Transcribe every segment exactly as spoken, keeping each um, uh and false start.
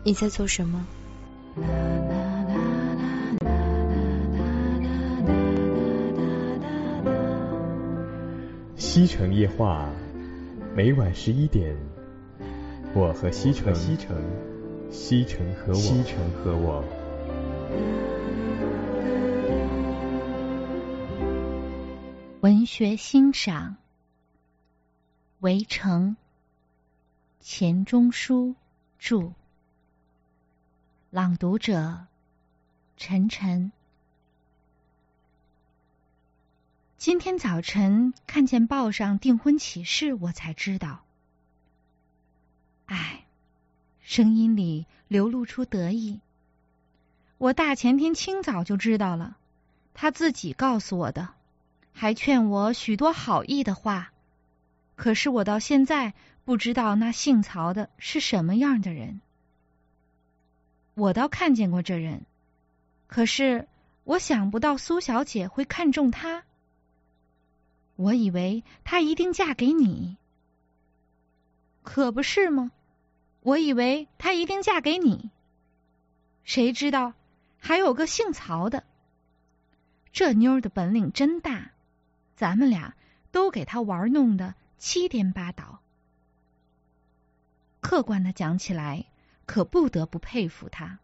你在做什么？ 西城夜话，每晚十一点，我和西城，西城，西城和我，西城和我。 文学欣赏，围城，钱钟书著，朗读者陈晨。今天早晨看见报上订婚启事，我才知道。唉，声音里流露出得意。我大前天清早就知道了，他自己告诉我的，还劝我许多好意的话。可是我到现在不知道那姓曹的是什么样的人。我倒看见过这人，可是我想不到苏小姐会看中他。我以为她一定嫁给你。可不是吗？我以为她一定嫁给你。谁知道还有个姓曹的。这妞的本领真大，咱们俩都给她玩弄得七颠八倒。客观的讲起来，可不得不佩服她。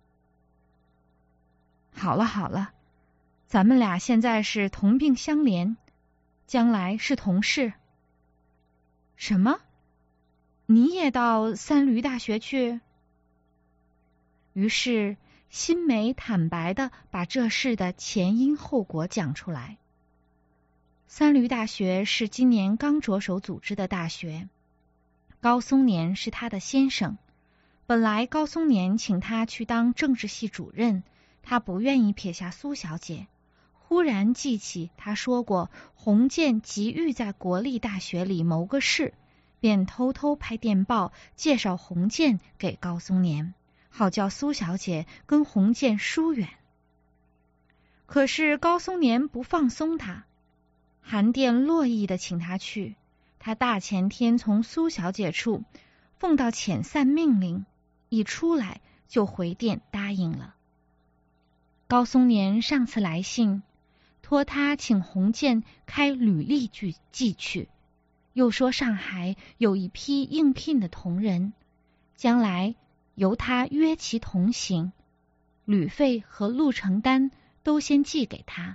好了好了，咱们俩现在是同病相怜，将来是同事。什么？你也到三闾大学去？于是辛梅坦白地把这事的前因后果讲出来。三闾大学是今年刚着手组织的大学，高松年是他的先生。本来高松年请他去当政治系主任，他不愿意撇下苏小姐。忽然记起他说过洪建急欲在国立大学里谋个事，便偷偷派电报介绍洪建给高松年，好叫苏小姐跟洪建疏远。可是高松年不放松他，函电络绎的请他去。他大前天从苏小姐处奉到遣散命令，一出来就回电答应了。高松年上次来信，托他请洪建开履历寄去，又说上海有一批应聘的同仁，将来由他约其同行，旅费和路程单都先寄给他。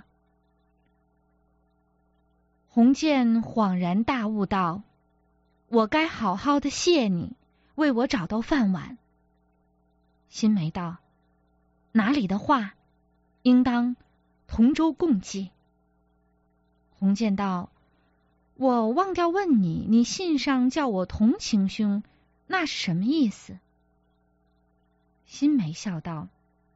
洪建恍然大悟道：我该好好的谢你，为我找到饭碗。辛梅道：哪里的话，应当同舟共济。洪建道：我忘掉问你，你信上叫我同情兄，那是什么意思？辛梅笑道：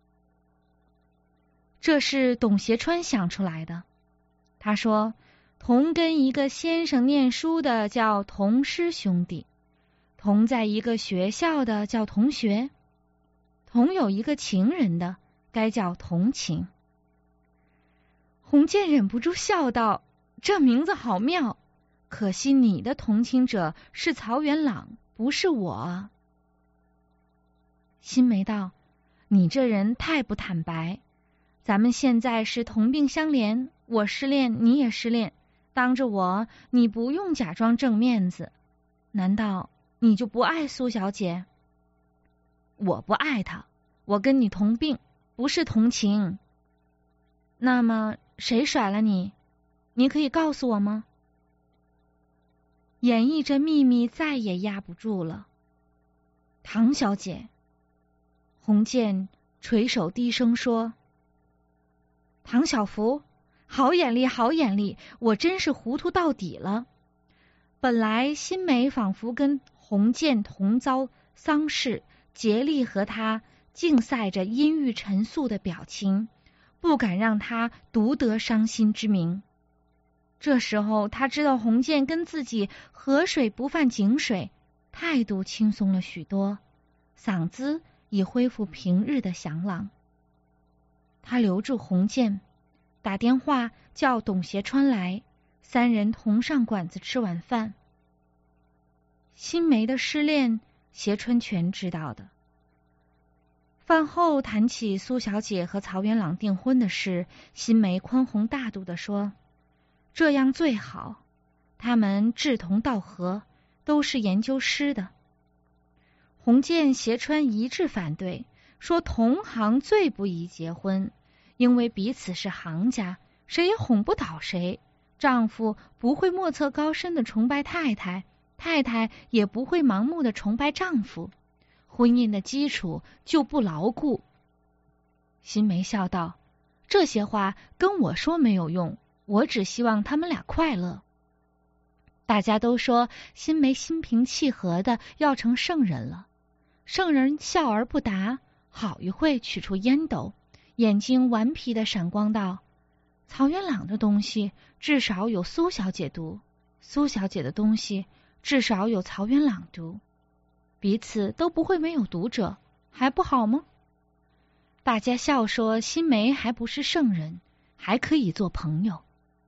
这是董协川想出来的。他说同跟一个先生念书的叫同师兄弟，同在一个学校的叫同学，同有一个情人的该叫同情。洪建忍不住笑道：这名字好妙，可惜你的同情者是曹元朗，不是我。辛梅道：你这人太不坦白，咱们现在是同病相怜，我失恋你也失恋，当着我你不用假装正面子，难道你就不爱苏小姐？我不爱她，我跟你同病，不是同情。那么谁甩了你？你可以告诉我吗？演绎这秘密再也压不住了。唐小姐。洪建垂手低声说：唐小福，好眼力好眼力，我真是糊涂到底了。本来辛梅仿佛跟洪建同遭丧事，竭力和他竞赛着阴郁陈肃的表情，不敢让他独得伤心之名。这时候他知道洪建跟自己河水不犯井水，态度轻松了许多，嗓子已恢复平日的响朗。他留住洪建，打电话叫董协川来，三人同上馆子吃晚饭。辛梅的失恋，协川全知道的。 饭后谈起苏小姐和曹元朗订婚的事，新梅宽宏大度地说：“这样最好，他们志同道合，都是研究师的。”洪建、斜川一致反对，说同行最不宜结婚，因为彼此是行家，谁也哄不倒谁。丈夫不会莫测高深的崇拜太太，太太也不会盲目的崇拜丈夫，婚姻的基础就不牢固。新梅笑道：“这些话跟我说没有用，我只希望他们俩快乐。”大家都说新梅心平气和的要成圣人了。圣人笑而不答，好一会取出烟斗，眼睛顽皮的闪光道：“曹元朗的东西至少有苏小姐读，苏小姐的东西至少有曹元朗读，彼此都不会没有读者，还不好吗？”大家笑说新梅还不是圣人，还可以做朋友。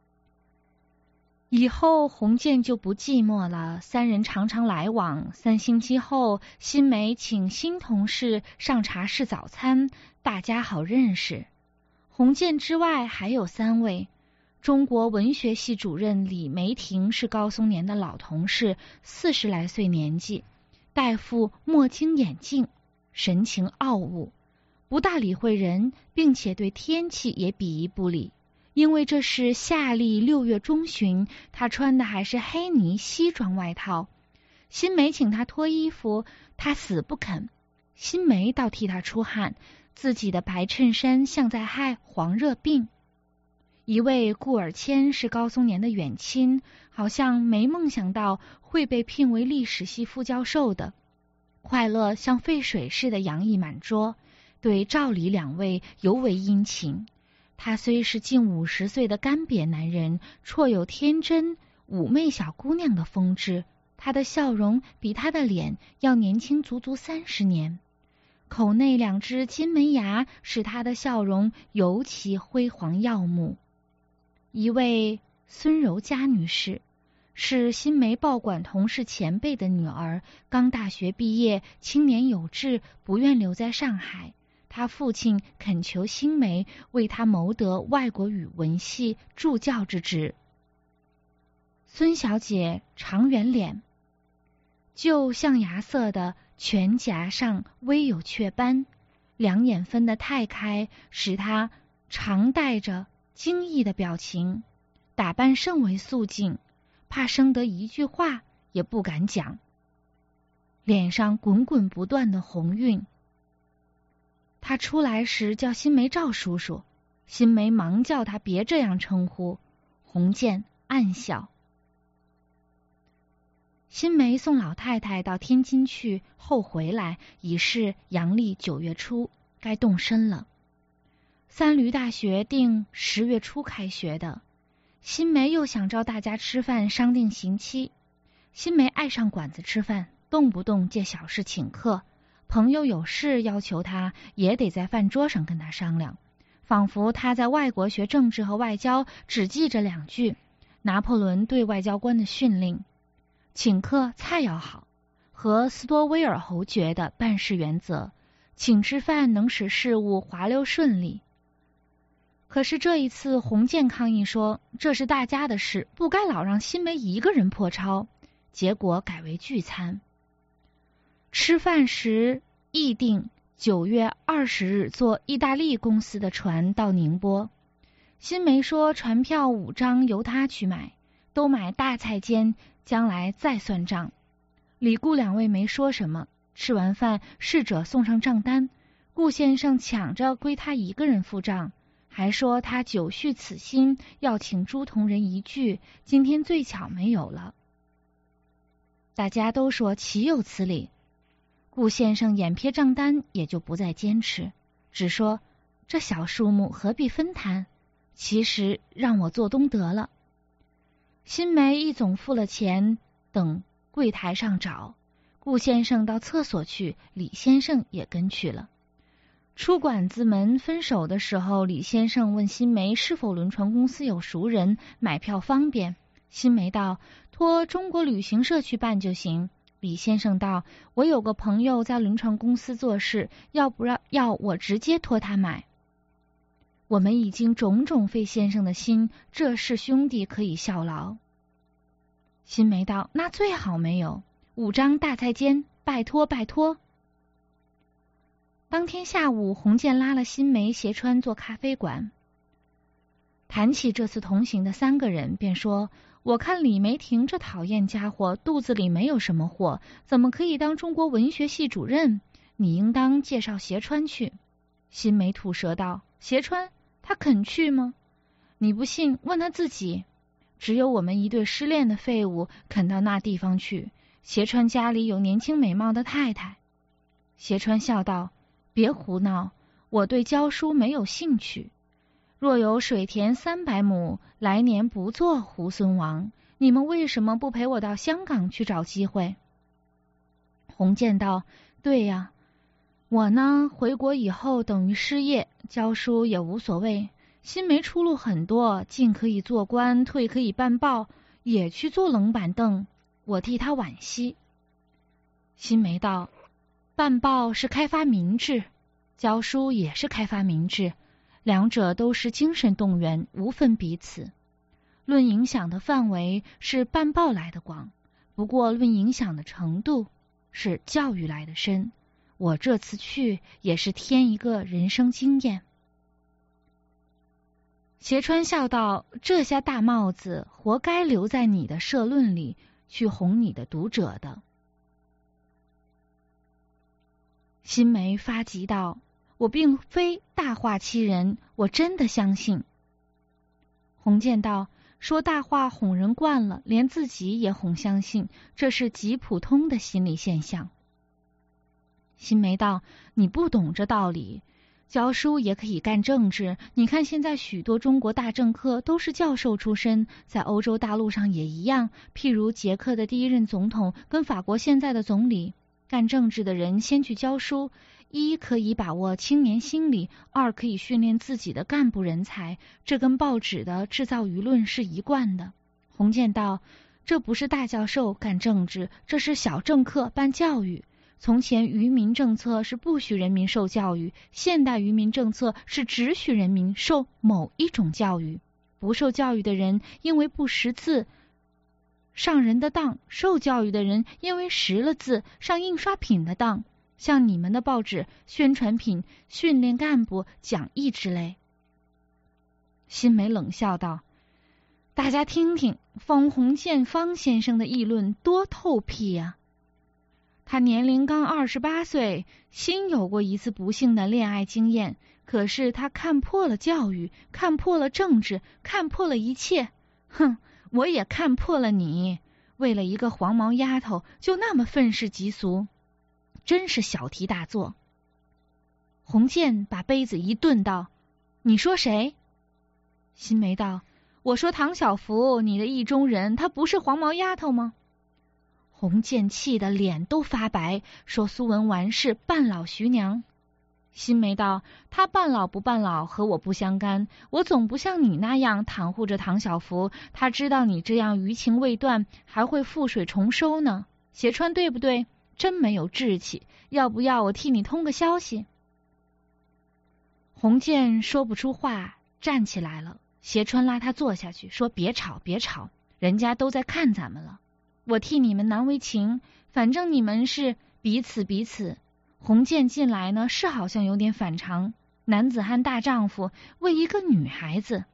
以后洪建就不寂寞了，三人常常来往。三星期后，新梅请新同事上茶室早餐，大家好认识。洪建之外还有三位，中国文学系主任李梅婷是高松年的老同事，四十来岁年纪，戴副墨镜眼镜，神情傲物，不大理会人，并且对天气也鄙夷不理。因为这是夏历六月中旬，他穿的还是黑呢西装外套。新梅请他脱衣服，他死不肯。新梅倒替他出汗，自己的白衬衫像在害黄热病。一位顾尔谦是高松年的远亲，好像没梦想到会被聘为历史系副教授的，快乐像沸水似的洋溢满桌，对赵李两位尤为殷勤。他虽是近五十岁的干瘪男人，绰有天真妩媚小姑娘的风致，他的笑容比他的脸要年轻足足三十年，口内两只金门牙使他的笑容尤其辉煌耀目。一位孙柔嘉女士是新梅报馆同事前辈的女儿，刚大学毕业，青年有志，不愿留在上海。他父亲恳求新梅为他谋得外国语文系助教之职。孙小姐长圆脸，就象牙色的全颊上微有雀斑，两眼分得太开，使她常带着惊异的表情，打扮甚为素净，怕生得一句话也不敢讲，脸上滚滚不断的红晕。他出来时叫新梅赵叔叔，新梅忙叫他别这样称呼。洪建暗笑。新梅送老太太到天津去后回来，已是阳历九月初，该动身了。三闾大学定十月初开学的，新梅又想招大家吃饭商定刑期。新梅爱上馆子吃饭，动不动借小事请客，朋友有事要求他，也得在饭桌上跟他商量，仿佛他在外国学政治和外交，只记着两句拿破仑对外交官的训令：请客菜要好，和斯多威尔侯爵的办事原则，请吃饭能使事务滑溜顺利。可是这一次洪建抗议说，这是大家的事，不该老让新梅一个人破抄，结果改为聚餐。吃饭时议定九月二十日坐意大利公司的船到宁波。新梅说船票五张由他去买，都买大菜间，将来再算账。李顾两位没说什么。吃完饭，侍者送上账单，顾先生抢着归他一个人付账，还说他久蓄此心，要请诸同仁一聚，今天最巧没有了。大家都说岂有此理。顾先生眼瞥账单，也就不再坚持，只说这小数目何必分摊，其实让我做东得了。新梅一总付了钱，等柜台上找。顾先生到厕所去，李先生也跟去了。出馆子门分手的时候，李先生问新梅是否轮船公司有熟人，买票方便。新梅道托中国旅行社去办就行。 李先生道：“我有个朋友在轮船公司做事，要不要要我直接托他买？我们已经种种费先生的心，这事兄弟可以效劳。”新梅道：“那最好没有，五张大菜煎，拜托拜托。”当天下午，洪建拉了新梅、斜川做咖啡馆。谈起这次同行的三个人，便说：“我看李梅婷这讨厌家伙肚子里没有什么货，怎么可以当中国文学系主任？你应当介绍斜川去。”新梅吐舌道：“斜川，他肯去吗？你不信，问他自己。只有我们一对失恋的废物肯到那地方去。斜川家里有年轻美貌的太太。”斜川笑道：“别胡闹，我对教书没有兴趣。若有水田三百亩，来年不做猢狲王。你们为什么不陪我到香港去找机会？”洪建道：“对呀，我呢，回国以后等于失业，教书也无所谓。新梅出路很多，进可以做官，退可以办报，也去做冷板凳，我替他惋惜。”新梅道：“办报是开发民智，教书也是开发民智，两者都是精神动员，无分彼此。论影响的范围是办报来的广，不过论影响的程度是教育来的深。我这次去也是添一个人生经验。”斜川笑道：“这下大帽子活该留在你的社论里去哄你的读者的。”新梅发急道：“我并非大话欺人，我真的相信。”洪建道：“说大话哄人惯了，连自己也哄相信，这是极普通的心理现象。”新梅道：“你不懂这道理，教书也可以干政治。你看现在许多中国大政客都是教授出身，在欧洲大陆上也一样。譬如捷克的第一任总统跟法国现在的总理，干政治的人先去教书，一可以把握青年心理，二可以训练自己的干部人才，这跟报纸的制造舆论是一贯的。”洪建道：“这不是大教授干政治，这是小政客办教育。从前愚民政策是不许人民受教育，现代愚民政策是只许人民受某一种教育。不受教育的人因为不识字上人的当，受教育的人因为识了字上印刷品的当，像你们的报纸宣传品训练干部讲义之类。”新梅冷笑道：“大家听听方洪建方先生的议论多透辟呀！他年龄刚二十八岁，新有过一次不幸的恋爱经验，可是他看破了教育，看破了政治，看破了一切。哼，我也看破了你，为了一个黄毛丫头就那么愤世嫉俗，真是小题大做。”洪建把杯子一顿道：“你说谁？”新梅道：“我说唐晓芙，你的意中人，她不是黄毛丫头吗？”洪建气得脸都发白，说苏文纨是半老徐娘。新梅道：“她半老不半老和我不相干，我总不像你那样袒护着唐晓芙，她知道你这样余情未断，还会覆水重收呢。斜川对不对？真没有志气，要不要我替你通个消息？”洪建说不出话，站起来了。斜川拉他坐下去，说：“别吵别吵，人家都在看咱们了，我替你们难为情，反正你们是彼此彼此。”洪建进来呢，是好像有点反常，男子汉大丈夫为一个女孩子。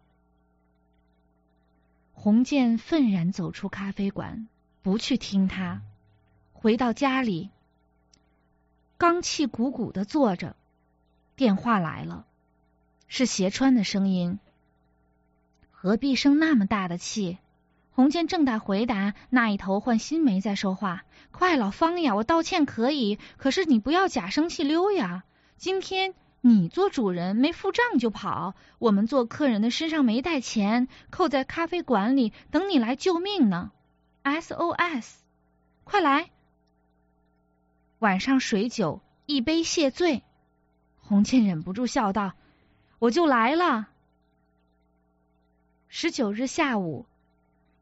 洪建愤然走出咖啡馆，不去听他。回到家里，刚气鼓鼓的坐着，电话来了，是斜川的声音。何必生那么大的气？洪建正待回答，那一头换新梅在说话：“快，老方呀，我道歉可以，可是你不要假生气溜呀。今天你做主人没付账就跑，我们做客人的身上没带钱，扣在咖啡馆里等你来救命呢。S O S， 快来！晚上水酒一杯谢罪。”洪建忍不住笑道：“我就来了。”十九日下午，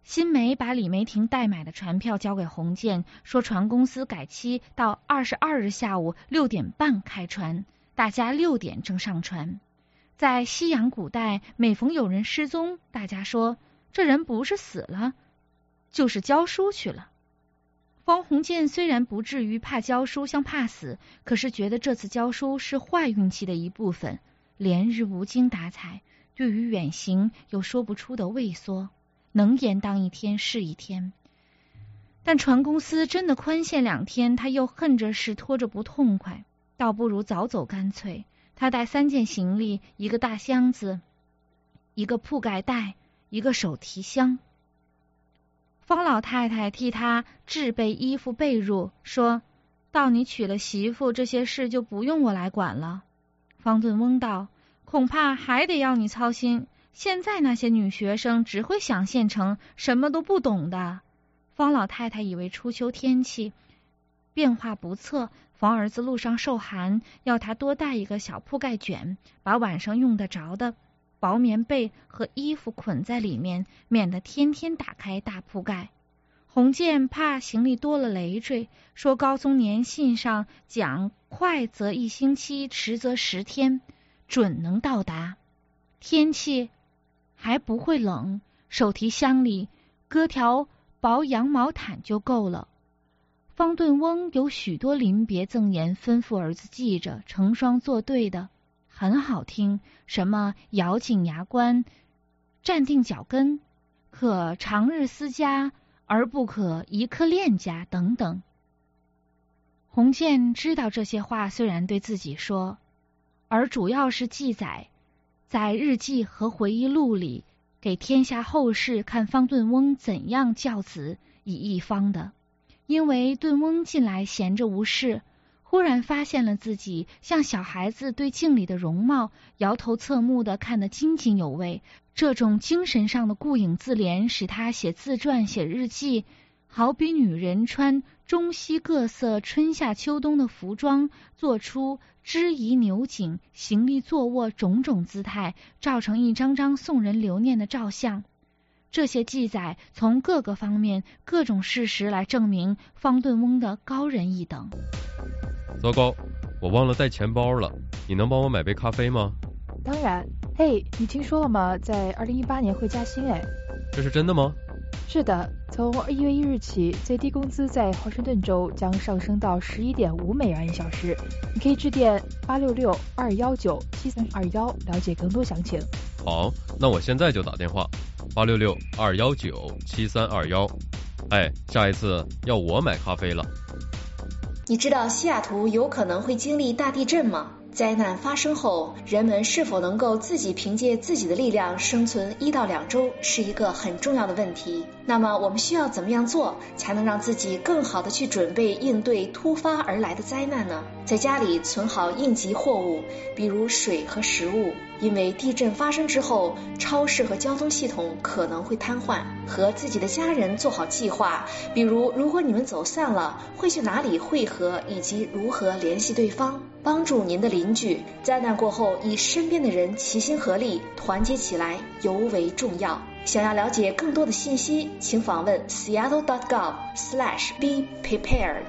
新梅把李梅婷代买的船票交给洪建，说船公司改期到二十二日下午六点半开船，大家六点正上船。在西洋古代，每逢有人失踪，大家说这人不是死了，就是教书去了。方鸿渐虽然不至于怕教书像怕死，可是觉得这次教书是坏运气的一部分，连日无精打采，对于远行有说不出的畏缩，能言当一天是一天。但船公司真的宽限两天，他又恨着事拖着不痛快，倒不如早走干脆。他带三件行李，一个大箱子，一个铺盖袋，一个手提箱。方老太太替他置备衣服被褥，说到你娶了媳妇，这些事就不用我来管了。方顿翁道，恐怕还得要你操心，现在那些女学生只会想现成，什么都不懂的。方老太太以为初秋天气变化不测，方儿子路上受寒，要他多带一个小铺盖卷，把晚上用得着的薄棉被和衣服捆在里面，免得天天打开大铺盖。洪建怕行李多了累赘，说高宗年信上讲快则一星期，迟则十天，准能到达。天气还不会冷，手提箱里搁条薄羊毛毯就够了。方顿翁有许多临别赠言，吩咐儿子记着，成双作对的，很好听，什么咬紧牙关，站定脚跟，可长日思家，而不可一刻恋家等等。洪建知道这些话虽然对自己说，而主要是记载在日记和回忆录里，给天下后世看方顿翁怎样教子以一方的。因为顿翁近来闲着无事，忽然发现了自己像小孩子对镜里的容貌摇头侧目的看得津津有味，这种精神上的顾影自怜使他写自传写日记，好比女人穿中西各色春夏秋冬的服装，做出枝移扭颈行立坐卧种种姿态，照成一张张送人留念的照相。这些记载从各个方面各种事实来证明方顿翁的高人一等。 糟糕，我忘了带钱包了，你能帮我买杯咖啡吗？ 当然。嘿，你听说了吗？在二零一八年会加薪哎。 这是真的吗？ 是的，从一月一日起，最低工资在华盛顿州将上升到十一点五美元一小时。你可以致电八六六二幺九七三二幺了解更多详情。 好，那我现在就打电话，八六六二幺九七三二幺。哎，下一次要我买咖啡了。 你知道西雅图有可能会经历大地震吗？灾难发生后，人们是否能够自己凭借自己的力量生存一到两周，是一个很重要的问题。那么我们需要怎么样做，才能让自己更好的去准备应对突发而来的灾难呢？在家里存好应急货物，比如水和食物，因为地震发生之后，超市和交通系统可能会瘫痪。和自己的家人做好计划，比如如果你们走散了，会去哪里汇合，以及如何联系对方。帮助您的邻居，灾难过后以身边的人齐心合力，团结起来尤为重要。想要了解更多的信息，请访问 seattle dot gov slash be prepared。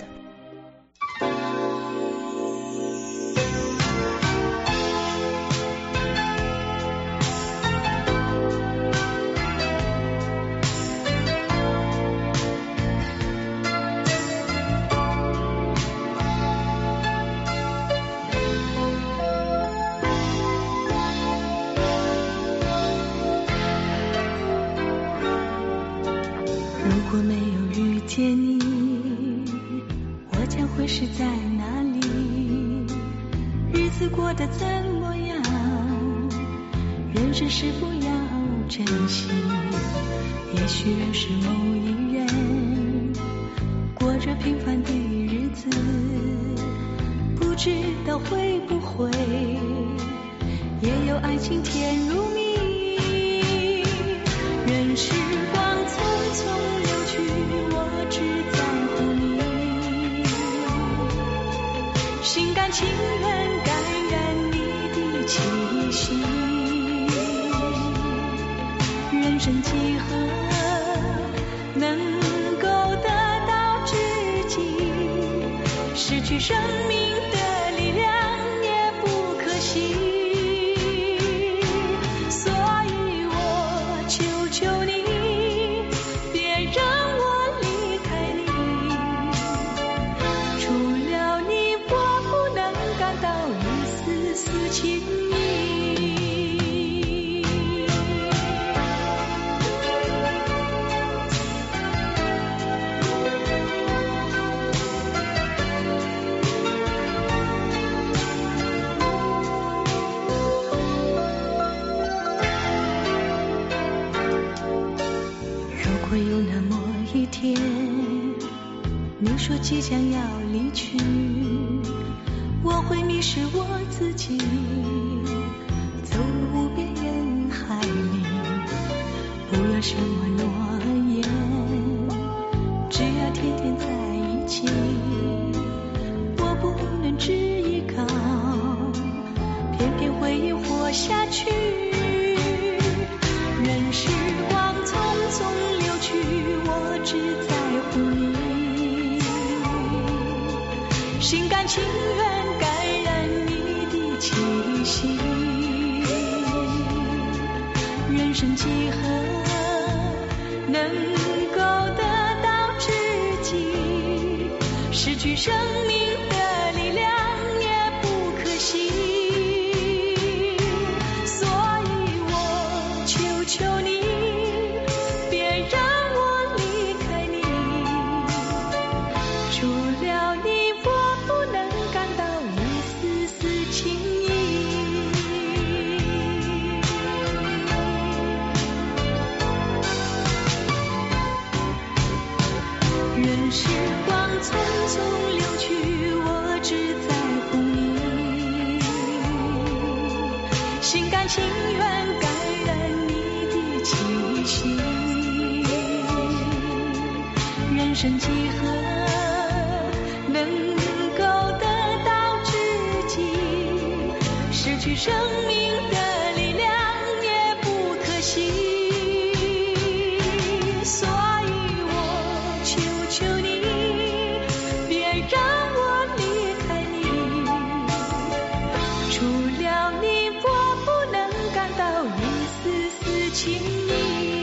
如果没有遇见你，我将会是在哪里？日子过得怎么样？人生是否要珍惜？也许认识某一人，过着平凡的日子，不知道会不会也有爱情甜如蜜。任时光匆匆流去，我只在乎你，心甘情愿感染你的气息。人生几何能够得到知己，失去生命的力量也不可惜。所以我求求你，别让我离开你，除了你我不能感到一丝丝情意。如果有那么一天，你说即将要离去，我会迷失我自己，走入无边人海里，不要什么诺言，只要天天在一起，我不能只依靠，偏偏回忆活下去。任时光匆匆流去，我只在乎你，心甘情愿感染你的气息。人生几何能够得到知己，失去生命的力量也不可惜。所以我求求你，别让我离开你，除了你我不能感到一丝丝情意。任时光匆匆流去，我只在乎你，心甘情愿感染你的气息。人生几何能够得到知己，失去生命的力量也不可惜。所以我求求你，别让我离开你，除了你我不能感到一丝丝情意。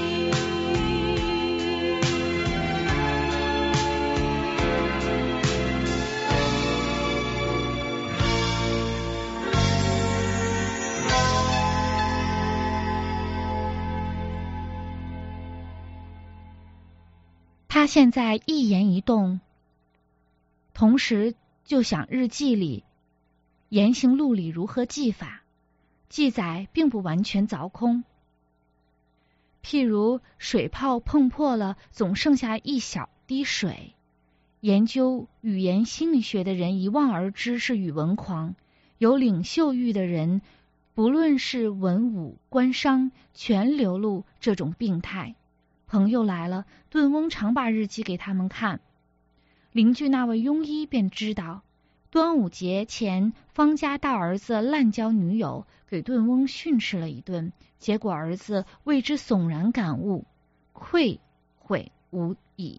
他现在一言一动，同时就想日记里、言行录里如何记法，记载并不完全凿空。譬如水泡碰破了，总剩下一小滴水。研究语言心理学的人一望而知是语文狂，有领袖欲的人，不论是文武官商，全流露这种病态。朋友来了，顿翁常把日记给他们看，邻居那位庸医便知道，端午节前方家大儿子滥交女友，给顿翁训斥了一顿，结果儿子为之悚然感悟，愧悔无已。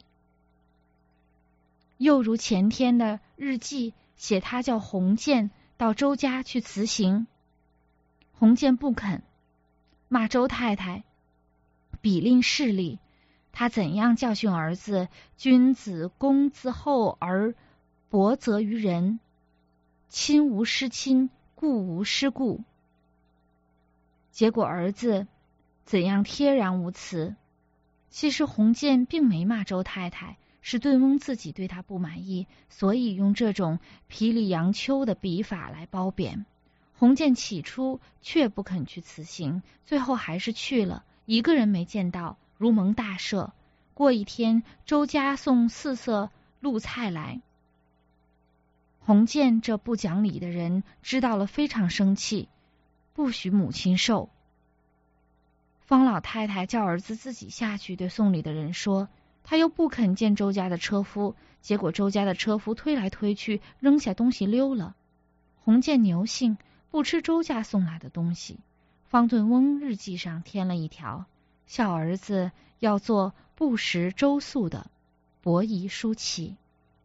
又如前天的日记写他叫洪建到周家去辞行，洪建不肯，骂周太太比吝势利，他怎样教训儿子，君子公自厚而薄责于人，亲无失亲，故无失故。结果儿子怎样贴然无词。其实洪建并没骂周太太，是顿翁自己对他不满意，所以用这种皮里杨秋的笔法来褒贬。洪建起初却不肯去辞行，最后还是去了，一个人没见到，如蒙大赦。过一天，周家送四色露菜来，洪建这不讲理的人知道了，非常生气，不许母亲受。方老太太叫儿子自己下去，对送礼的人说，他又不肯见周家的车夫，结果周家的车夫推来推去，扔下东西溜了。洪建牛性，不吃周家送来的东西。方顿翁日记上添了一条，笑儿子要做不识周粟的伯夷叔齐。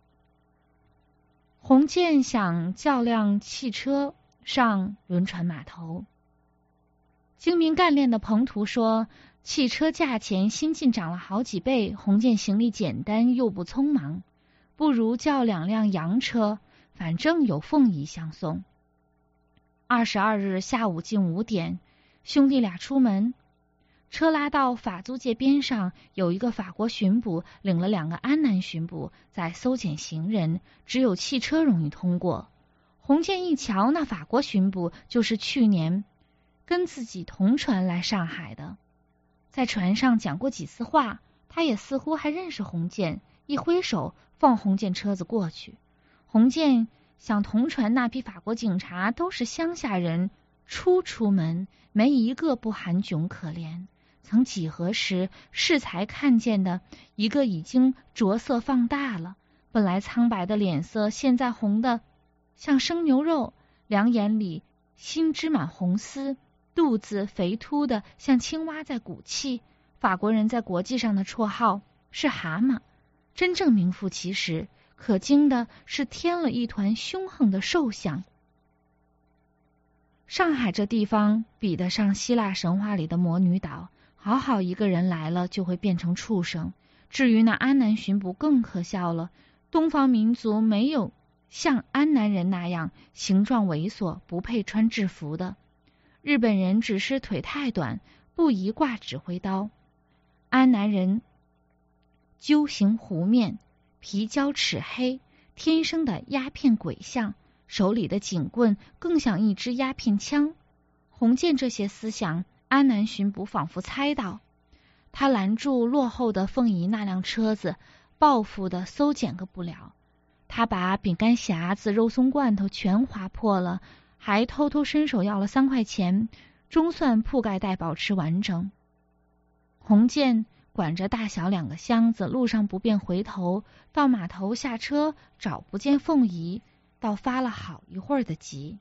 洪建想叫辆汽车上轮船码头。精明干练的彭图说，汽车价钱新近涨了好几倍，洪建行李简单又不匆忙，不如叫两辆洋车，反正有凤仪相送。二十二日下午近五点，兄弟俩出门，车拉到法租界边上，有一个法国巡捕领了两个安南巡捕在搜检行人，只有汽车容易通过。洪建一瞧，那法国巡捕就是去年跟自己同船来上海的，在船上讲过几次话，他也似乎还认识洪建，一挥手放洪建车子过去。洪建想同船那批法国警察都是乡下人，初出门，没一个不寒窘可怜。曾几何时适才看见的一个已经着色放大了，本来苍白的脸色现在红的像生牛肉，两眼里心织满红丝，肚子肥凸的像青蛙在鼓气。法国人在国际上的绰号是蛤蟆，真正名副其实，可惊的是添了一团凶横的兽相。上海这地方比得上希腊神话里的魔女岛，好好一个人来了就会变成畜生。至于那安南巡捕更可笑了，东方民族没有像安南人那样形状猥琐不配穿制服的，日本人只是腿太短，不宜挂指挥刀，安南人揪形弧面，皮焦齿黑，天生的鸦片鬼相，手里的警棍更像一支鸦片枪。洪建这些思想，安南巡捕仿佛猜到，他拦住落后的凤仪那辆车子，报复的搜检个不了。他把饼干匣子、肉松罐头全划破了，还偷偷伸手要了三块钱，终算铺盖袋保持完整。洪建管着大小两个箱子，路上不便回头，到码头下车找不见凤仪，倒发了好一会儿的急。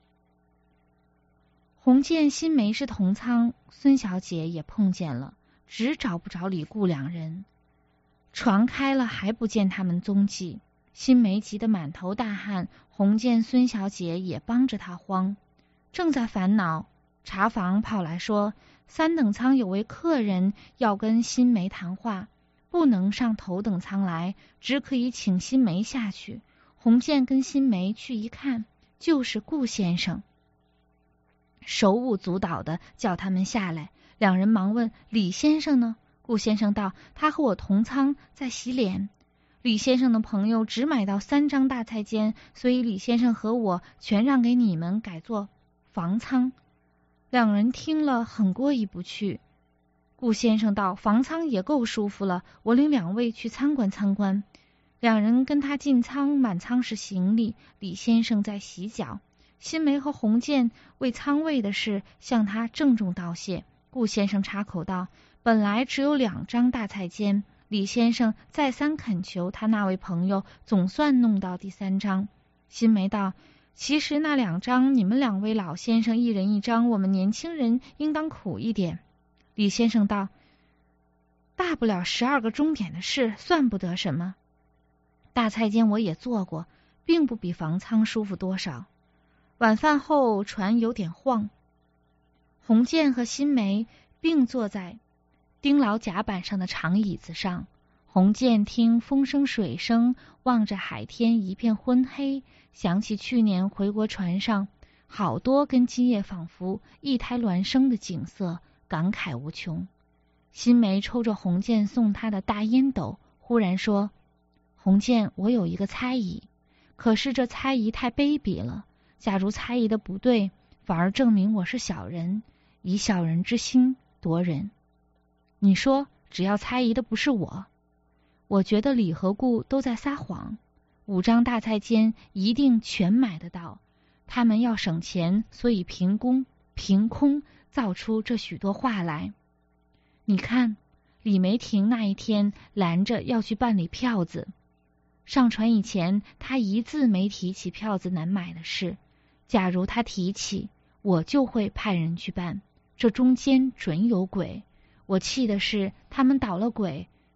洪建、新梅是同舱，孙小姐也碰见了，只找不着李固两人。船开了还不见他们踪迹，新梅急得满头大汗，洪建、孙小姐也帮着他慌。正在烦恼，茶房跑来说，三等舱有位客人要跟新梅谈话，不能上头等舱来，只可以请新梅下去。洪建跟新梅去一看，就是顾先生，手舞足蹈的叫他们下来。两人忙问李先生呢？顾先生道，他和我同舱在洗脸。李先生的朋友只买到三张大菜间，所以李先生和我全让给你们改做房舱。两人听了很过意不去。顾先生道，房舱也够舒服了，我领两位去参观参观。两人跟他进舱，满舱是行李，李先生在洗脚。新梅和洪建为舱位的事向他郑重道谢。顾先生插口道，本来只有两张大菜间，李先生再三恳求他那位朋友，总算弄到第三张。新梅道，其实那两张你们两位老先生一人一张，我们年轻人应当苦一点。李先生道，大不了十二个钟点的事，算不得什么。大菜间我也坐过，并不比房舱舒服多少。晚饭后船有点晃，洪建和新梅并坐在钉牢甲板上的长椅子上。洪建听风声水声，望着海天一片昏黑，想起去年回国船上好多跟今夜仿佛一胎孪生的景色，感慨无穷。新梅抽着洪建送他的大烟斗，忽然说，洪建，我有一个猜疑，可是这猜疑太卑鄙了，假如猜疑的不对，反而证明我是小人，以小人之心夺人。你说，只要猜疑的不是我，我觉得李和顾都在撒谎。五张大菜间一定全买得到，他们要省钱，所以凭空凭空造出这许多话来。你看，李梅婷那一天拦着要去办理票子，上船以前他一字没提起票子难买的事，假如他提起，我就会派人去办，这中间准有鬼。我气的是他们捣了鬼，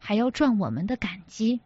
还要赚我们的感激。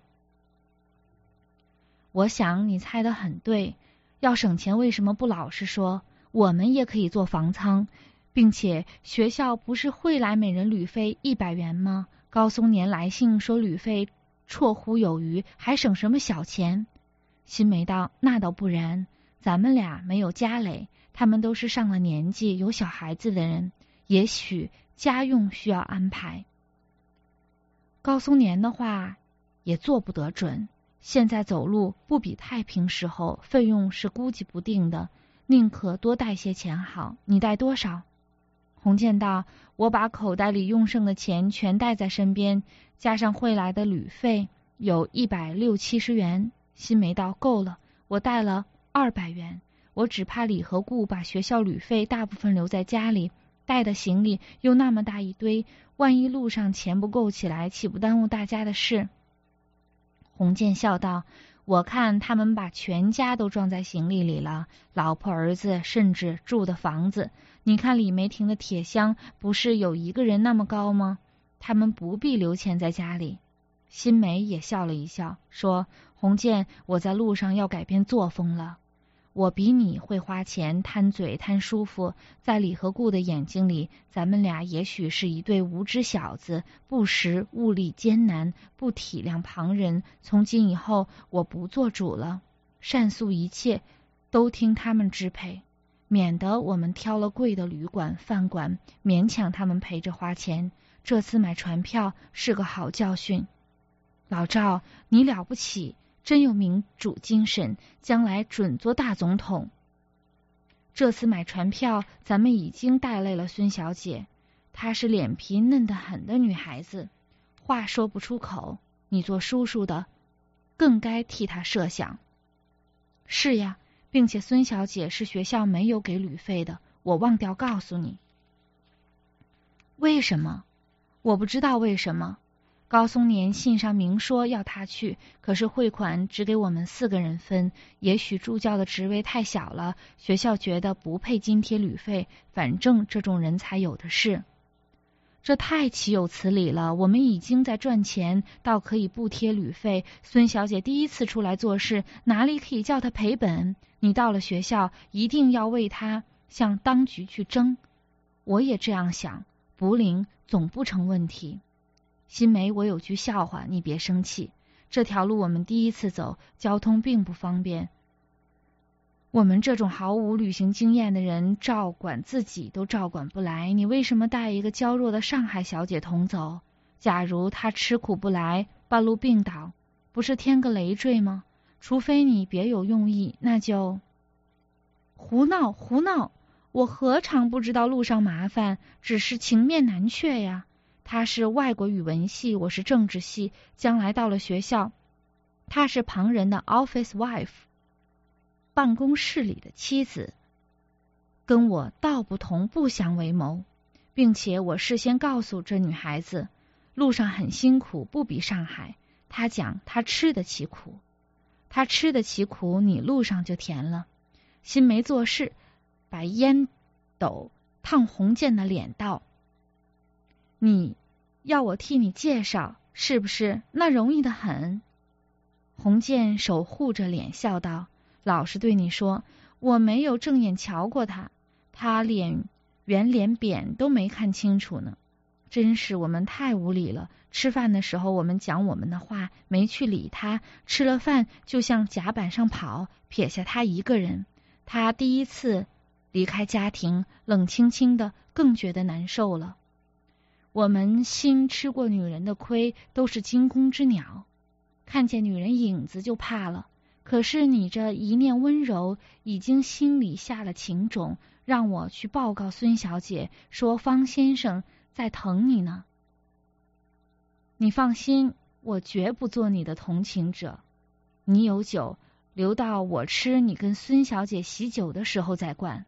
我想你猜得很对，要省钱为什么不老实说，我们也可以做房舱，并且学校不是会来每人旅费一百元吗？高松年来信说旅费绰乎有余，还省什么小钱？新梅道：那倒不然，咱们俩没有家累，他们都是上了年纪有小孩子的人，也许家用需要安排。高松年的话也做不得准，现在走路不比太平时候，费用是估计不定的，宁可多带些钱好。你带多少？洪建道：我把口袋里用剩的钱全带在身边，加上汇来的旅费有一百六七十元。新梅道：够了，我带了二百元，我只怕李和顾把学校旅费大部分留在家里，带的行李又那么大一堆，万一路上钱不够起来，岂不耽误大家的事？洪建笑道：我看他们把全家都装在行李里了，老婆儿子甚至住的房子，你看李梅亭的铁箱不是有一个人那么高吗？他们不必留钱在家里。新梅也笑了一笑，说：洪建，我在路上要改变作风了，我比你会花钱，贪嘴贪舒服，在李和顾的眼睛里，咱们俩也许是一对无知小子，不识物力艰难，不体谅旁人。从今以后我不做主了，善诉一切都听他们支配，免得我们挑了贵的旅馆饭馆，勉强他们陪着花钱。这次买船票是个好教训。老赵，你了不起，真有民主精神，将来准做大总统。这次买船票，咱们已经带累了孙小姐，她是脸皮嫩得很的女孩子，话说不出口，你做叔叔的更该替她设想。是呀，并且孙小姐是学校没有给旅费的，我忘掉告诉你。为什么？我不知道为什么。高松年信上明说要他去，可是汇款只给我们四个人分，也许助教的职位太小了，学校觉得不配津贴旅费，反正这种人才有的是。这太岂有此理了，我们已经在赚钱，倒可以不贴旅费。孙小姐第一次出来做事，哪里可以叫她赔本？你到了学校一定要为她向当局去争。我也这样想，补领总不成问题。新梅，我有句笑话，你别生气。这条路我们第一次走，交通并不方便。我们这种毫无旅行经验的人，照管自己都照管不来，你为什么带一个娇弱的上海小姐同走？假如她吃苦不来，半路病倒，不是添个累赘吗？除非你别有用意，那就……胡闹胡闹！我何尝不知道路上麻烦，只是情面难却呀。他是外国语文系，我是政治系，将来到了学校，他是旁人的 office wife， 办公室里的妻子，跟我道不同不相为谋，并且我事先告诉这女孩子，路上很辛苦，不比上海。她讲她吃得起苦，她吃得起苦，你路上就甜了。新梅做事，把烟斗烫洪建的脸道：你要我替你介绍，是不是？那容易得很。洪建守护着脸笑道：老实对你说，我没有正眼瞧过他，他脸圆脸扁都没看清楚呢。真是我们太无理了，吃饭的时候我们讲我们的话，没去理他，吃了饭就向甲板上跑，撇下他一个人。他第一次离开家庭，冷清清的，更觉得难受了。我们新吃过女人的亏，都是惊弓之鸟，看见女人影子就怕了。可是你这一念温柔，已经心里下了情种，让我去报告孙小姐，说方先生在疼你呢。你放心，我绝不做你的同情者。你有酒，留到我吃你跟孙小姐喜酒的时候再灌。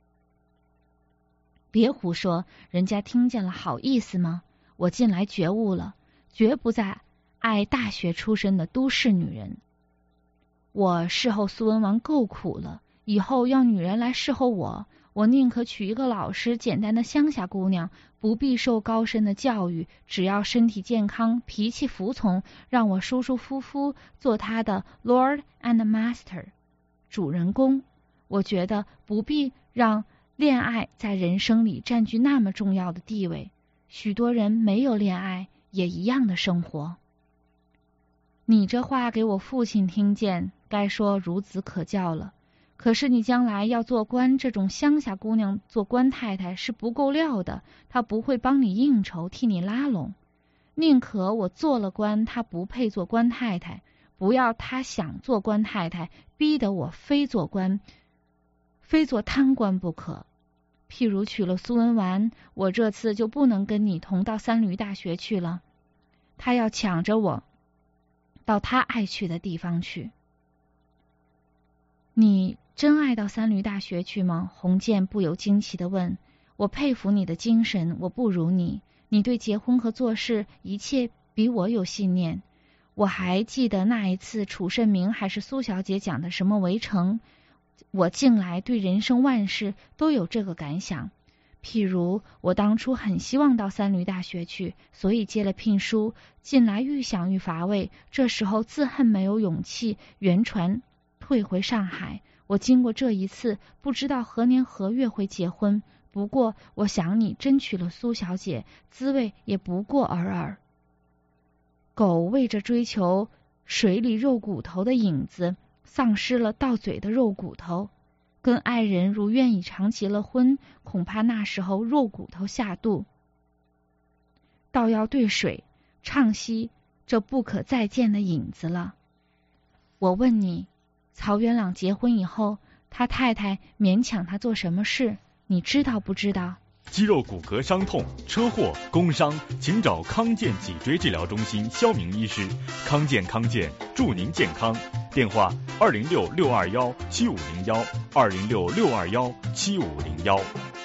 别胡说，人家听见了好意思吗？我近来觉悟了，绝不再爱大学出身的都市女人。我侍候苏文王够苦了，以后要女人来侍候我， 我宁可娶一个老实简单的乡下姑娘，不必受高深的教育，只要身体健康，脾气服从，让我舒舒服服做她的 Lord and Master 主人公。我觉得不必让恋爱在人生里占据那么重要的地位，许多人没有恋爱也一样的生活。你这话给我父亲听见，该说孺子可教了。可是你将来要做官，这种乡下姑娘做官太太是不够料的，她不会帮你应酬，替你拉拢。宁可我做了官，她不配做官太太，不要她想做官太太，逼得我非做官，非做贪官不可。譬如娶了苏文纨，我这次就不能跟你同到三闾大学去了，他要抢着我到他爱去的地方去。你真爱到三闾大学去吗？洪建不由惊奇地问。我佩服你的精神，我不如你，你对结婚和做事一切比我有信念。我还记得那一次楚慎明还是苏小姐讲的什么围城，我近来对人生万事都有这个感想。譬如我当初很希望到三闾大学去，所以接了聘书，近来愈想愈乏味，这时候自恨没有勇气原船退回上海。我经过这一次，不知道何年何月会结婚，不过我想你真娶了苏小姐，滋味也不过尔尔。狗为着追求水里肉骨头的影子，丧失了到嘴的肉骨头。跟爱人如愿以偿结了婚，恐怕那时候肉骨头下肚，倒要对水唱息这不可再见的影子了。我问你，曹元朗结婚以后，他太太勉强他做什么事，你知道不知道？ 肌肉骨骼伤痛、车祸、工伤，请找康健脊椎治疗中心肖明医师。康健康健，祝您健康。电话：二零六六二幺七五零幺，二零六六二幺七五零幺。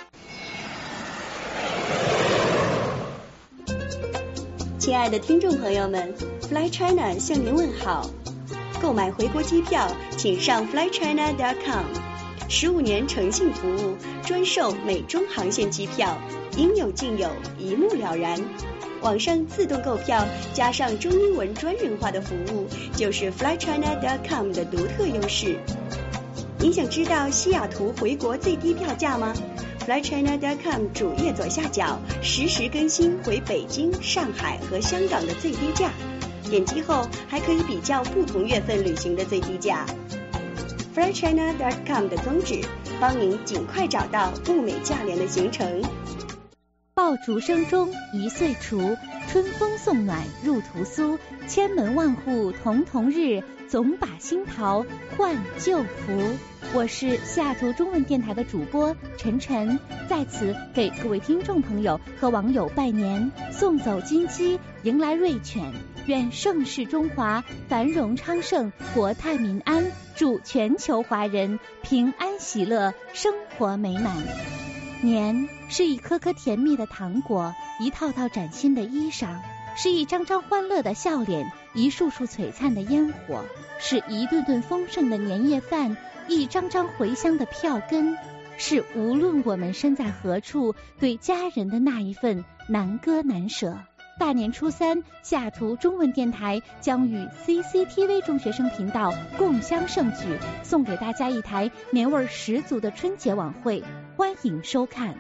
亲爱的听众朋友们 ，Fly China 向您问好。购买回国机票，请上 fly china dot com。十五年诚信服务，专售美中航线机票，应有尽有，一目了然。网上自动购票，加上中英文专人化的服务，就是 fly china dot com 的独特优势。您想知道西雅图回国最低票价吗？ fly china dot com 主页左下角实时更新回北京、上海和香港的最低价，点击后还可以比较不同月份旅行的最低价。fly china dot com 的宗旨，帮您尽快找到物美价廉的行程。 爆竹声中一岁除，春风送暖入屠苏，千门万户曈曈日，总把新桃换旧符。我是西雅图中文电台的主播晨晨，在此给各位听众朋友和网友拜年，送走金鸡，迎来瑞犬，愿盛世中华繁荣昌盛，国泰民安，祝全球华人平安喜乐，生活美满。年是一颗颗甜蜜的糖果，一套套崭新的衣裳，是一张张欢乐的笑脸，一束束璀璨的烟火，是一顿顿丰盛的年夜饭，一张张回乡的票根，是无论我们身在何处，对家人的那一份难割难舍。大年初三，西雅图中文电台将与 C C T V 中学生频道共襄盛举，送给大家一台年味十足的春节晚会，欢迎收看。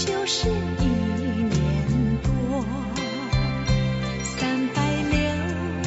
就是一年多，三百六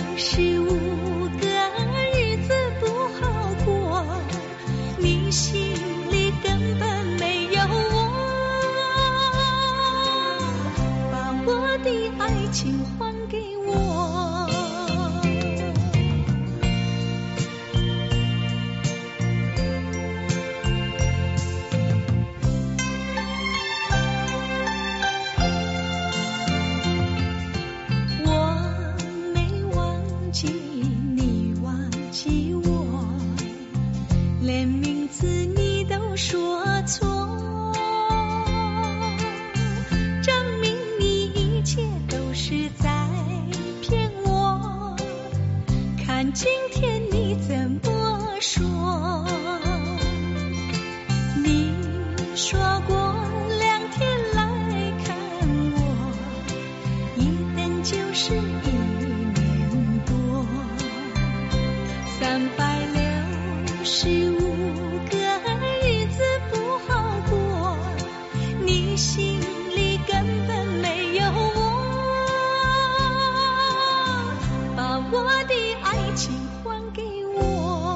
记你忘记我，连名字你都说错，证明你一切都是在骗我，看今天你怎么说。你说过两天来看我，一等就是一年多，三百六十五个日子不好过，你心里根本没有我，把我的爱情还给我。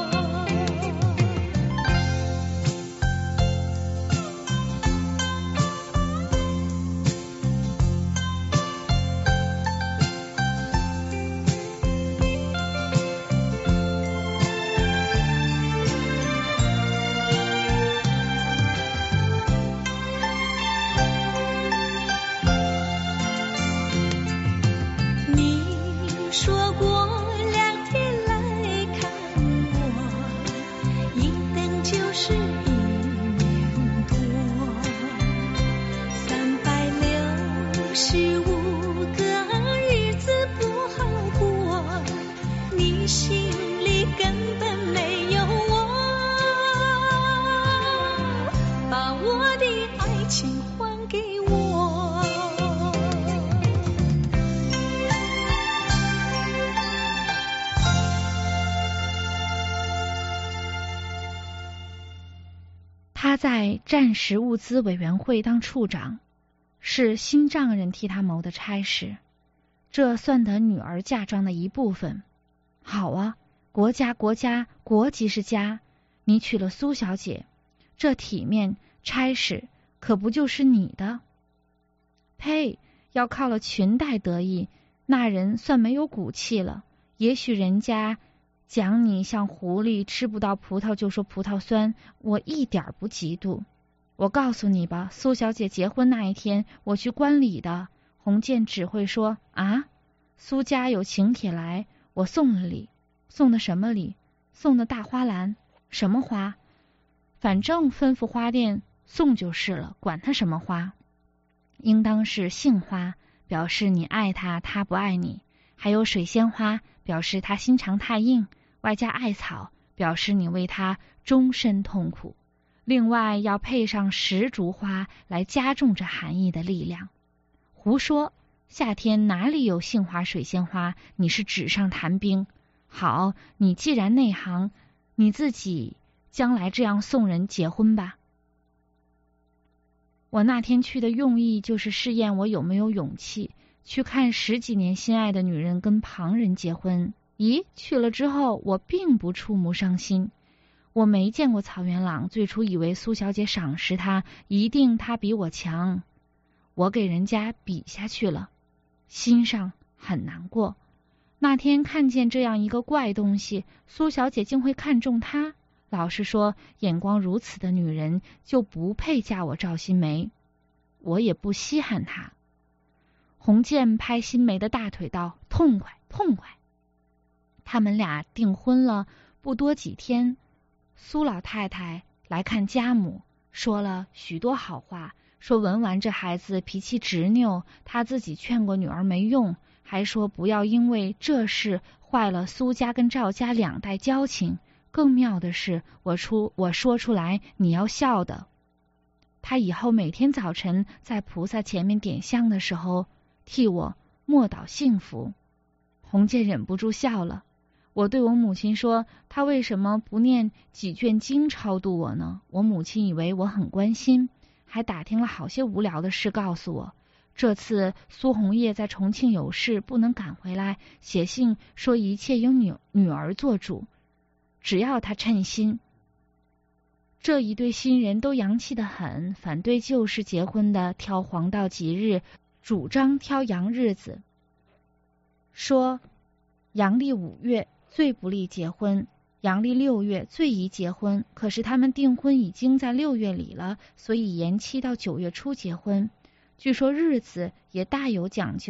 你说过两天来看我，一等就是一年多，三百六十五个日子不好过，你心里根本没有我，把我的爱情还给我。 他在战时物资委员会当处长，是新丈人替他谋的差事，这算得女儿嫁妆的一部分。好啊，国家国家，国即是家，你娶了苏小姐，这体面差事可不就是你的？呸，要靠了裙带得意，那人算没有骨气了。也许人家讲你像狐狸，吃不到葡萄就说葡萄酸，我一点不嫉妒。我告诉你吧，苏小姐结婚那一天，我去观礼的，洪建只会说啊，苏家有请帖来，我送了礼。送的什么礼？送的大花篮。什么花？反正吩咐花店送就是了，管他什么花。应当是杏花，表示你爱他，他不爱你。还有水仙花，表示他心肠太硬，外加艾草，表示你为他终身痛苦。另外要配上石竹花来加重这含义的力量。胡说，夏天哪里有杏花水仙花？你是纸上谈兵。好，你既然内行，你自己将来这样送人结婚吧。我那天去的用意就是试验我有没有勇气去看十几年心爱的女人跟旁人结婚。咦，去了之后我并不触目伤心。我没见过草原狼，最初以为苏小姐赏识他，一定他比我强，我给人家比下去了，心上很难过。那天看见这样一个怪东西，苏小姐竟会看中他。老实说，眼光如此的女人就不配嫁我赵新梅，我也不稀罕她。洪建拍新梅的大腿道：痛快痛快。他们俩订婚了不多几天，苏老太太来看家母，说了许多好话，说文玩这孩子脾气执拗，她自己劝过女儿没用，还说不要因为这事坏了苏家跟赵家两代交情。更妙的是，我出我说出来你要笑的。他以后每天早晨在菩萨前面点香的时候，替我默祷幸福。洪建忍不住笑了。我对我母亲说，他为什么不念几卷经超度我呢？我母亲以为我很关心，还打听了好些无聊的事告诉我。这次苏红叶在重庆有事不能赶回来，写信说一切由女女儿做主，只要她称心。这一对新人都洋气得很，反对旧式结婚的挑黄道吉日，主张挑洋日子，说阳历五月最不利结婚，阳历六月最宜结婚。可是他们订婚已经在六月里了，所以延期到九月初结婚。据说日子也大有讲究，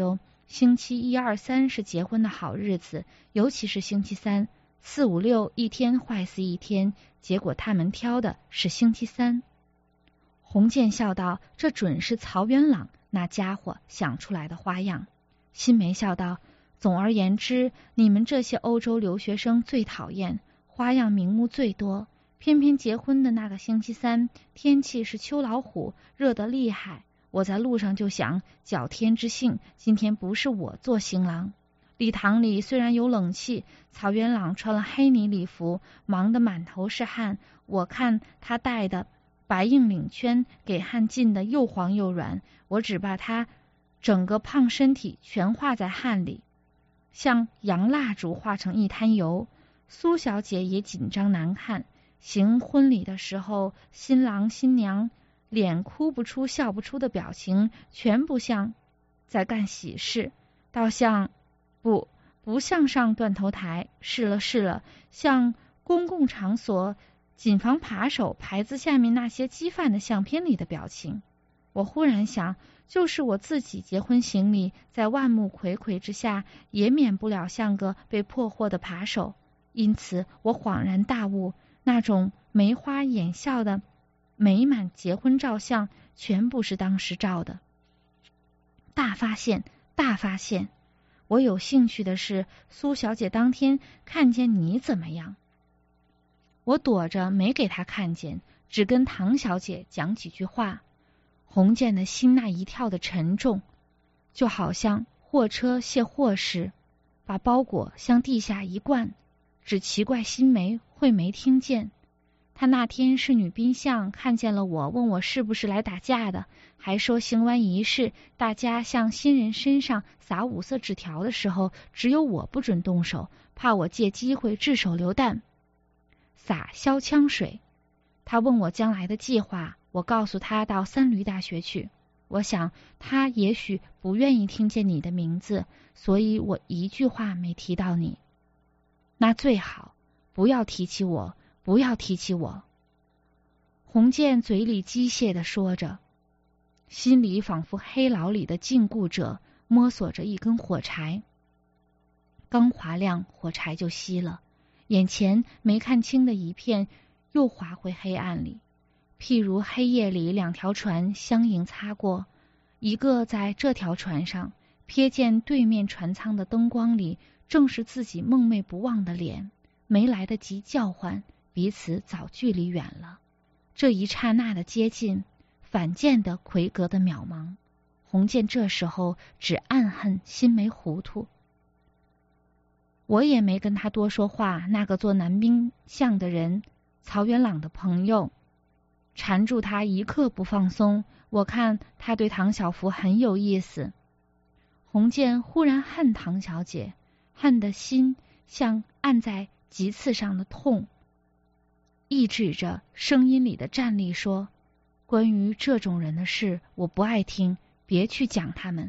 星期一、二、三是结婚的好日子，尤其是星期三，四、五、六一天坏似一天，结果他们挑的是星期三。洪建笑道：“这准是曹元朗那家伙想出来的花样。”新梅笑道：“总而言之，你们这些欧洲留学生最讨厌，花样名目最多。偏偏结婚的那个星期三，天气是秋老虎，热得厉害。我在路上就想，矫天之幸，今天不是我做新郎。礼堂里虽然有冷气，曹元朗穿了黑呢礼服，忙得满头是汗。我看他戴的白硬领圈给汗浸得又黄又软，我只把他整个胖身体全化在汗里，像洋蜡烛化成一滩油。苏小姐也紧张难看，行婚礼的时候，新郎新娘脸哭不出笑不出的表情，全不像在干喜事，倒像不不像上断头台，是了是了，像公共场所谨防扒手牌子下面那些鸡贩的相片里的表情。我忽然想，就是我自己结婚行礼，在万目睽睽之下，也免不了像个被破获的扒手。因此我恍然大悟，那种眉花眼笑的美满结婚照相，全部是当时照的。大发现，大发现！我有兴趣的是，苏小姐当天看见你怎么样？我躲着没给她看见，只跟唐小姐讲几句话。洪建的心那一跳的沉重，就好像货车卸货时，把包裹向地下一灌。只奇怪新梅会没听见。她那天是女宾相，看见了我，问我是不是来打架的，还说行完仪式，大家向新人身上撒五色纸条的时候，只有我不准动手，怕我借机会掷手榴弹，撒消枪水。她问我将来的计划，我告诉她到三驴大学去。我想她也许不愿意听见你的名字，所以我一句话没提到你。那最好，不要提起我，不要提起我。洪建嘴里机械地说着，心里仿佛黑牢里的禁锢者摸索着一根火柴。刚划亮，火柴就熄了，眼前没看清的一片又滑回黑暗里，譬如黑夜里两条船相迎擦过，一个在这条船上，瞥见对面船舱的灯光里正是自己梦寐不忘的脸，没来得及叫唤，彼此早距离远了。这一刹那的接近，反见的魁格的渺茫。洪建这时候只暗恨心没糊涂。我也没跟他多说话。那个做男宾相的人，曹元朗的朋友，缠住他一刻不放松。我看他对唐小福很有意思。洪建忽然恨唐小姐，恨的心像按在棘刺上的痛，抑制着声音里的战栗说：“关于这种人的事，我不爱听，别去讲他们。”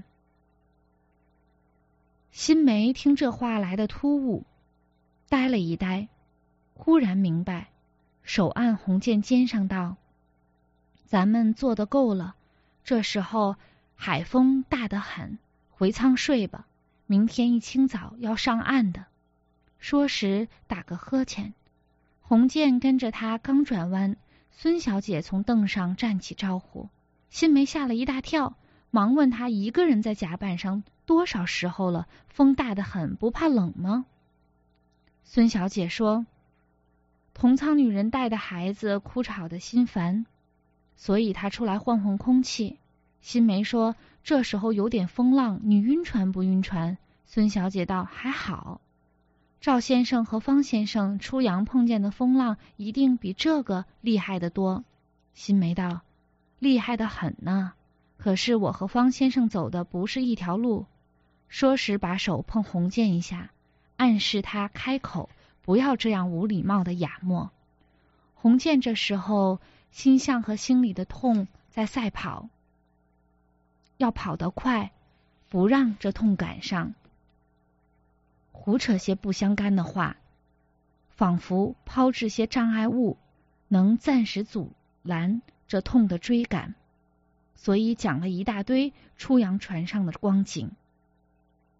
新梅听这话来的突兀，呆了一呆，忽然明白，手按洪建肩上道：“咱们做的够了，这时候海风大得很，回舱睡吧，明天一清早要上岸的。”说时打个呵欠，洪建跟着他刚转弯，孙小姐从凳上站起招呼。新梅吓了一大跳，忙问他一个人在甲板上多少时候了，风大得很，不怕冷吗？孙小姐说：“同舱女人带的孩子哭吵的心烦，所以她出来换换空气。”新梅说：“这时候有点风浪，你晕船不晕船？”孙小姐道：“还好。赵先生和方先生出洋碰见的风浪一定比这个厉害得多。”新梅道：“厉害得很呢，可是我和方先生走的不是一条路。”说时把手碰洪建一下，暗示他开口，不要这样无礼貌的哑默。洪建这时候心象和心里的痛在赛跑，要跑得快，不让这痛赶上。胡扯些不相干的话，仿佛抛掷些障碍物，能暂时阻拦这痛的追赶，所以讲了一大堆出洋船上的光景。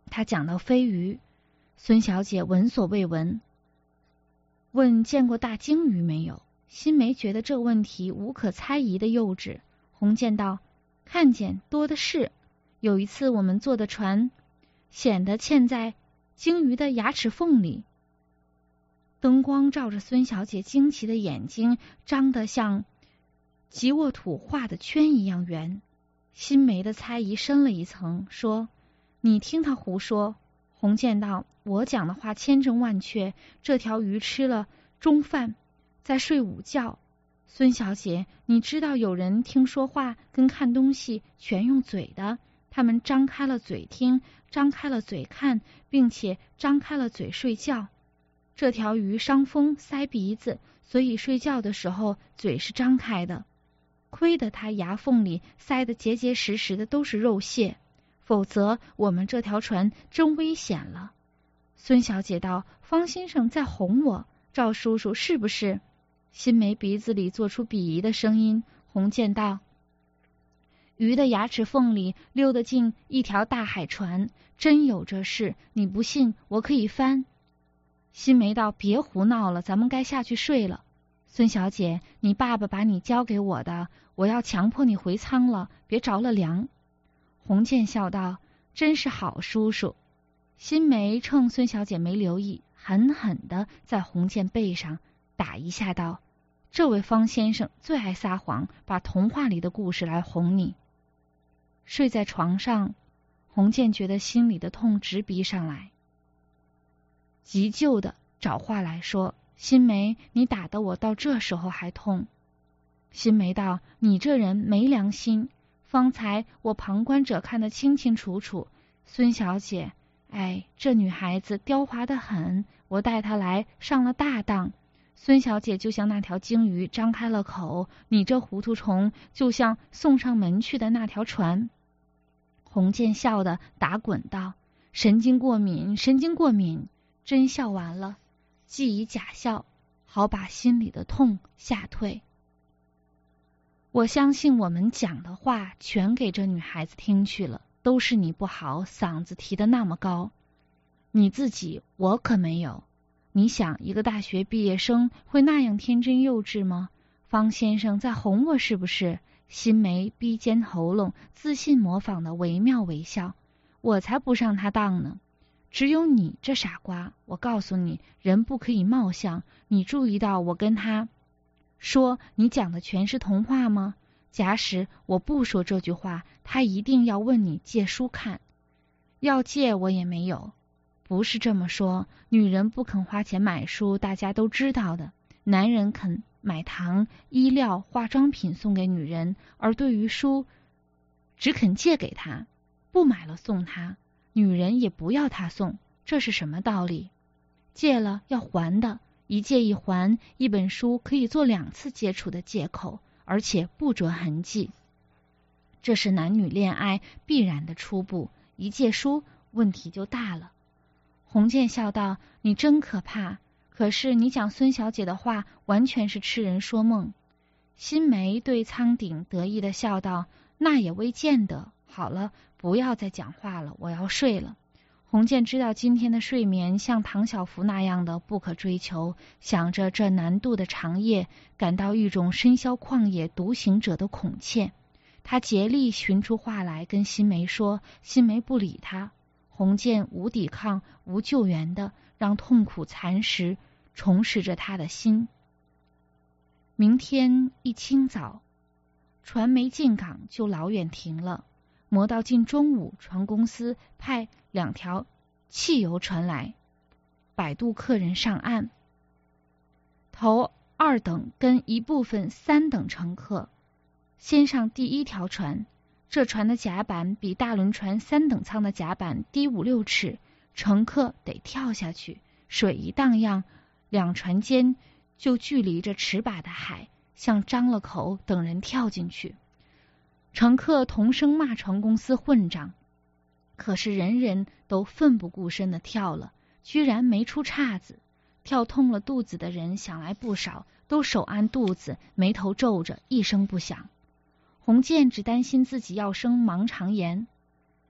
他讲到飞鱼，孙小姐闻所未闻，问见过大鲸鱼没有？新梅觉得这个问题无可猜疑的幼稚。洪建道：看见多的是，有一次我们坐的船显得嵌在鲸鱼的牙齿缝里，灯光照着孙小姐惊奇的眼睛，张得像吉沃土画的圈一样圆。新梅的猜疑深了一层，说：你听他胡说。洪建道：我讲的话千真万确，这条鱼吃了中饭，在睡午觉。孙小姐，你知道有人听说话跟看东西全用嘴的，他们张开了嘴听，张开了嘴看，并且张开了嘴睡觉。这条鱼伤风塞鼻子，所以睡觉的时候嘴是张开的。亏得它牙缝里塞得结结实实的都是肉屑，否则我们这条船真危险了。孙小姐道：方先生在哄我，赵叔叔是不是？新梅鼻子里做出鄙夷的声音。洪建道：鱼的牙齿缝里溜得进一条大海船，真有这事，你不信我可以翻。新梅道：别胡闹了，咱们该下去睡了。孙小姐，你爸爸把你交给我的，我要强迫你回舱了，别着了凉。洪建笑道：真是好叔叔。新梅趁孙小姐没留意，狠狠地在洪建背上打一下，道：这位方先生最爱撒谎，把童话里的故事来哄你。睡在床上，洪建觉得心里的痛直逼上来，急救的找话来说：新梅，你打得我到这时候还痛。新梅道：你这人没良心，方才我旁观者看得清清楚楚。孙小姐，哎，这女孩子刁滑得很，我带她来上了大当。孙小姐就像那条鲸鱼张开了口，你这糊涂虫就像送上门去的那条船。洪建笑得打滚道：神经过敏，神经过敏。真笑完了，既以假笑，好把心里的痛吓退。我相信我们讲的话全给这女孩子听去了，都是你不好，嗓子提得那么高。你自己我可没有。你想一个大学毕业生会那样天真幼稚吗？方先生在哄我是不是？新梅逼尖喉咙，自信模仿的惟妙惟肖。我才不上他当呢。只有你这傻瓜，我告诉你，人不可以貌相。你注意到我跟他说你讲的全是童话吗？假使我不说这句话，他一定要问你借书看，要借我也没有。不是这么说，女人不肯花钱买书，大家都知道的。男人肯买糖、衣料、化妆品送给女人，而对于书，只肯借给她，不买了送她。女人也不要他送，这是什么道理？借了要还的，一借一还，一本书可以做两次接触的借口，而且不着痕迹。这是男女恋爱必然的初步，一借书问题就大了。洪建笑道：你真可怕，可是你讲孙小姐的话完全是痴人说梦。新梅对舱顶得意的笑道：那也未见得。好了，不要再讲话了，我要睡了。洪建知道今天的睡眠像唐晓芙那样的不可追求，想着这难度的长夜，感到一种深宵旷野独行者的恐怯。他竭力寻出话来跟新梅说，新梅不理他。洪建无抵抗、无救援的让痛苦蚕食重拾着他的心。明天一清早，船没进港就老远停了。磨到近中午，船公司派两条汽油船来摆渡客人上岸。头二等跟一部分三等乘客先上第一条船，这船的甲板比大轮船三等舱的甲板低五六尺，乘客得跳下去，水一荡漾，两船间就距离着尺把的海，像张了口等人跳进去。乘客同声骂船公司混账，可是人人都奋不顾身地跳了，居然没出岔子。跳痛了肚子的人想来不少，都手按肚子，眉头皱着，一声不响。洪建只担心自己要生盲肠炎，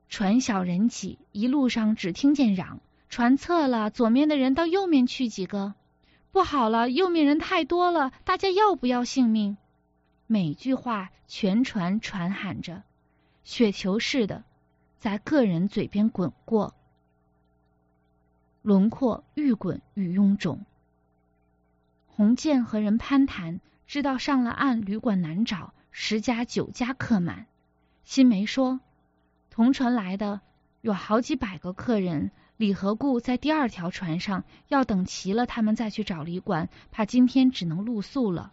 船小人挤，一路上只听见嚷：船侧了，左面的人到右面去几个；不好了，右面人太多了，大家要不要性命？每句话全船传喊着，雪球似的在个人嘴边滚过，轮廓愈滚愈臃肿。洪建和人攀谈，知道上了岸旅馆难找，十家九家客满。新梅说，同船来的有好几百个客人，李和顾在第二条船上，要等齐了他们再去找旅馆，怕今天只能露宿了。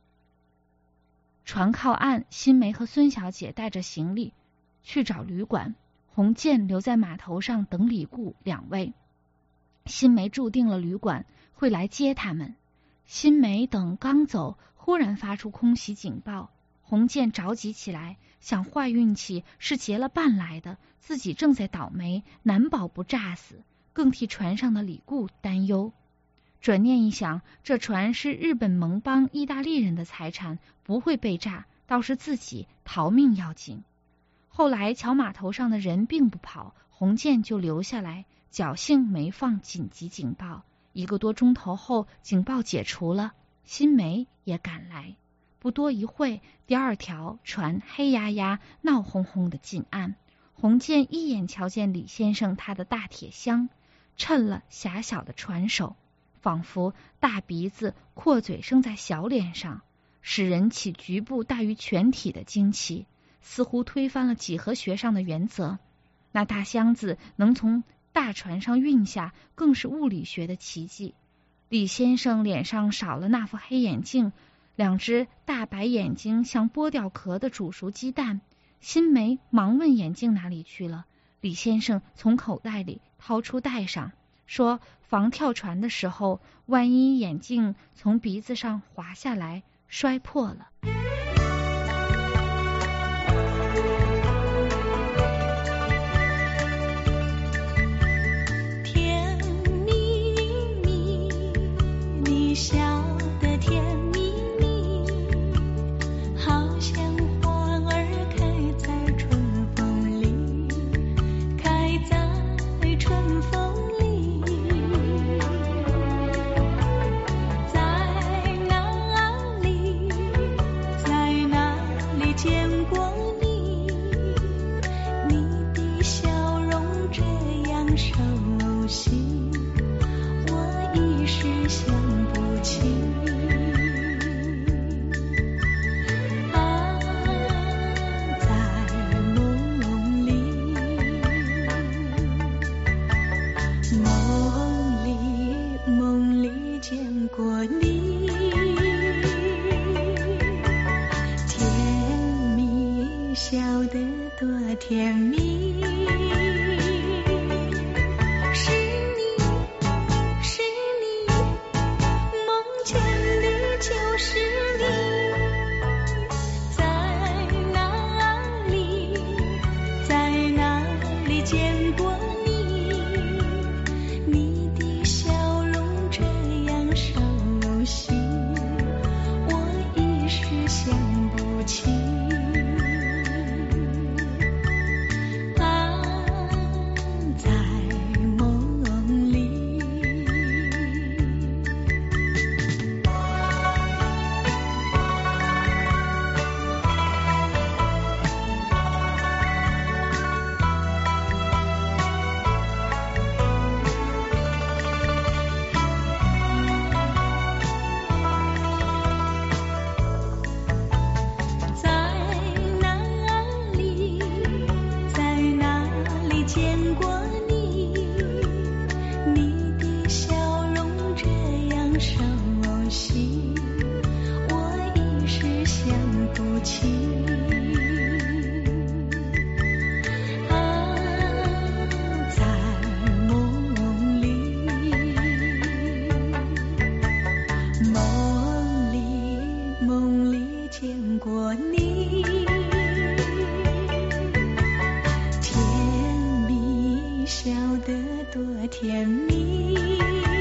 船靠岸，新梅和孙小姐带着行李去找旅馆，洪建留在码头上等李顾两位。新梅注定了旅馆会来接他们。新梅等刚走，忽然发出空袭警报，洪建着急起来，想坏运气是结了伴来的，自己正在倒霉，难保不炸死，更替船上的李顾担忧。转念一想，这船是日本盟邦意大利人的财产，不会被炸，倒是自己逃命要紧。后来瞧码头上的人并不跑，洪建就留下来，侥幸没放紧急警报。一个多钟头后，警报解除了，新梅也赶来。不多一会，第二条船黑压压、闹哄哄的进岸。洪建一眼瞧见李先生他的大铁箱，衬了狭小的船首，仿佛大鼻子阔嘴生在小脸上，使人起局部大于全体的惊奇，似乎推翻了几何学上的原则。那大箱子能从大船上运下，更是物理学的奇迹。李先生脸上少了那副黑眼镜，两只大白眼睛像剥掉壳的煮熟鸡蛋。新梅忙问眼镜哪里去了，李先生从口袋里掏出戴上，说防跳船的时候，万一眼镜从鼻子上滑下来摔破了。 笑得甜蜜蜜，好像花儿开在春风里，开在春风里。在哪里，在哪里见过你？你的笑容这样熟悉，我一时想不起。啊，在梦里，梦里，梦里见过你，甜蜜，笑得多甜蜜。笑得多甜蜜。